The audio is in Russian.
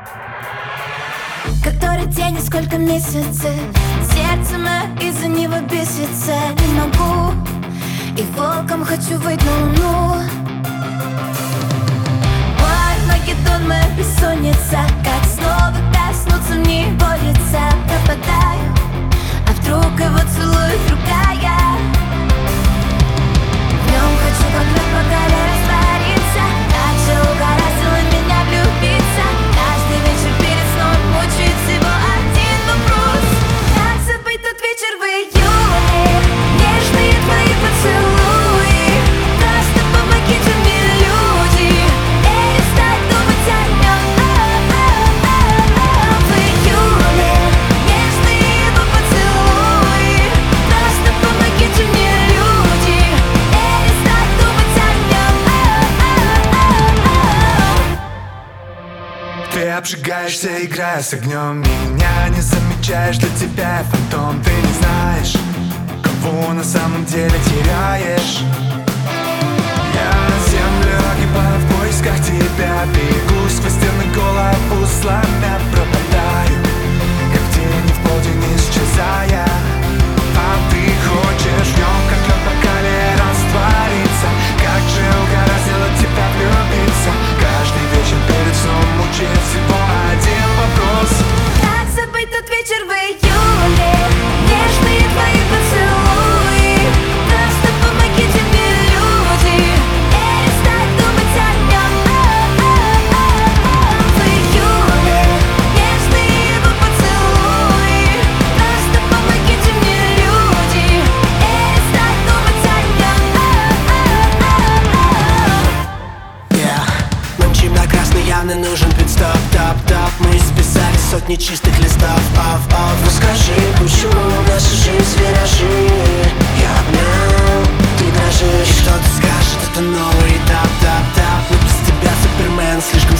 Который день и сколько месяцев, сердце мое из-за него бесится. Не могу, и волком хочу выйти на луну. Магеддон, моя бессонница, как снова коснуться мне борется. Пропадаю, а вдруг его целует другая. В нем хочу как лед по коле раствориться. Как же угораздило меня влюбиться. Каждый вечер перед сном мучает всего один вопрос: как забыть тот вечер в июле? Нежные твои поцелуи. Просто помогите мне, люди, перестать думать о нем. В июле нежные его поцелуи. Просто помогите мне, люди, перестать думать о нем. Ты обжигаешься, играя с огнем, меня не замечаешь, для тебя я фантом. Ты не знаешь, кого на самом деле теряешь. Я на землю огибаю в поисках тебя, бегу сквозь стены, голову сломя, пропадаю, как тени в полдень исчезая. А ты хочешь в нем, как лед по коле раствориться. Как же угораздило тебя влюбиться. Каждый вечер перед сном мучает всего один вопрос: как забыть тот вечер в июле? Нежные твои поцелуи. Просто помогите мне, люди, перестать думать о нем. В июле нежные его поцелуи. Просто помогите мне, люди, перестать думать о нем. Нам чем на красный явно нужен пит-стоп, топ-топ. Мы списали сотни чистых листов, оф-оф. Ну скажи, почему наша жизнь виражи? Я обнял, ты дрожишь. И кто-то скажет, это новый этап, тап-тап. Но без тебя Супермен слишком